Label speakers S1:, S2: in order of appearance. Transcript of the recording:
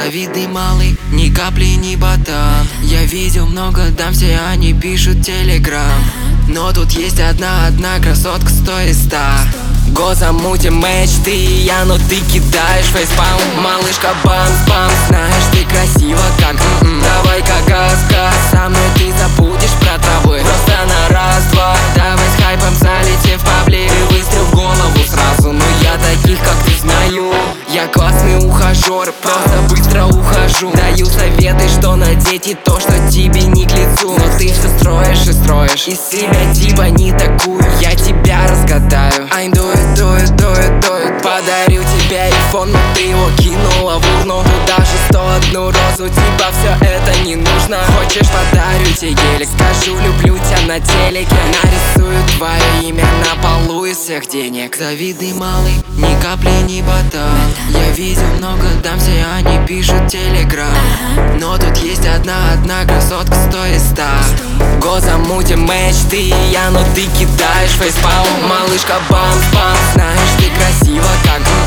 S1: Завидный малый, ни капли не ботан. Я видел много дам, все они пишут телеграм. Но тут есть одна красотка стоит 100. Го замутим матч, ты и я, но ты кидаешь фейспалм. Малышка бамс-бамс, знаешь, ты красива как Давай-ка газ-газ, со мной ты забудешь про травы. Просто на раз-два, давай с хайпом залетев паблик. Ты выстрел в голову сразу, но я таких как ты знаю. Я классный ухажер, просто быстро ухожу. Даю советы, что надеть и то, что тебе не к лицу. Но ты все строишь и строишь из себя типа не такую. Я тебя разгадаю. I do it, do it, do it, do it. Подарю тебе айфон, но ты его кинула в урну. Даже 101 розу, типа все это не нужно. Хочешь, подарю тебе гелик, скажу люблю тебя на телеке. Нарисую твое имя на полу из всех денег. Завидный малый, ни капли не ботан. Я видел много дам, все они пишут телеграм. Но тут есть одна красотка стоит 100. Го замутим матч, ты и я, но ты кидаешь фейспалм. Малышка бамс-бамс, знаешь, ты красива как